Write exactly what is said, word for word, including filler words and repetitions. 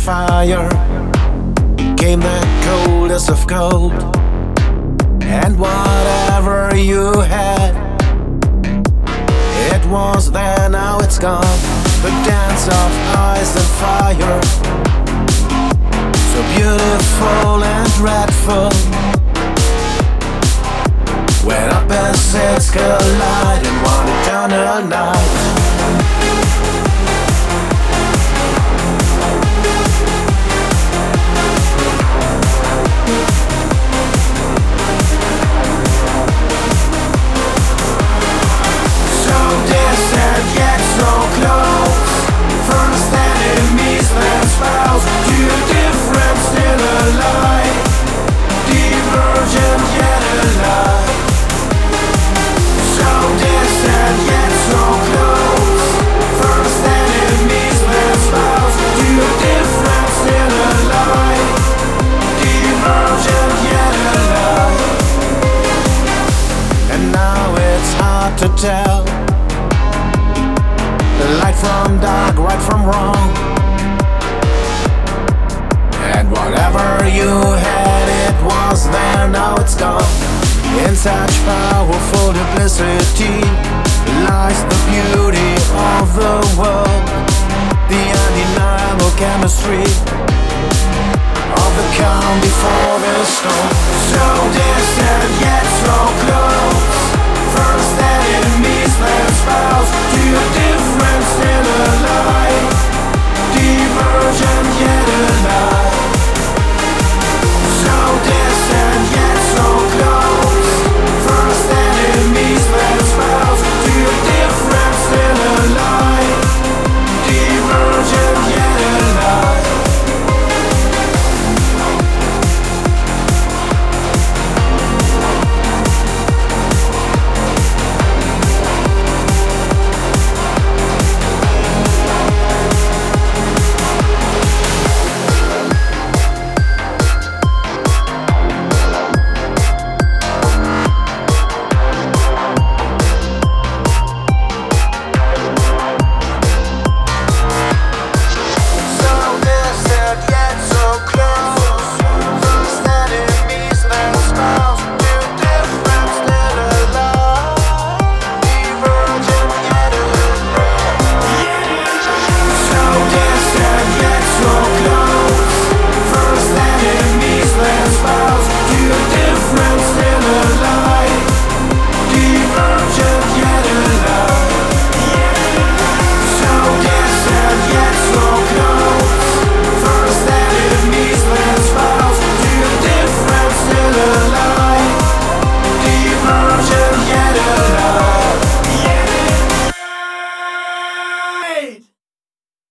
fire came the coldest of cold, and whatever you had, it was there, now it's gone. The dance of ice and fire, so beautiful and dreadful, when opposites collide in one eternal night. To tell the light from dark, right from wrong, and whatever you had, it was there, now it's gone. In such powerful duplicity lies the beauty of the world, the undeniable chemistry of the calm before the storm. So distant yet so close, first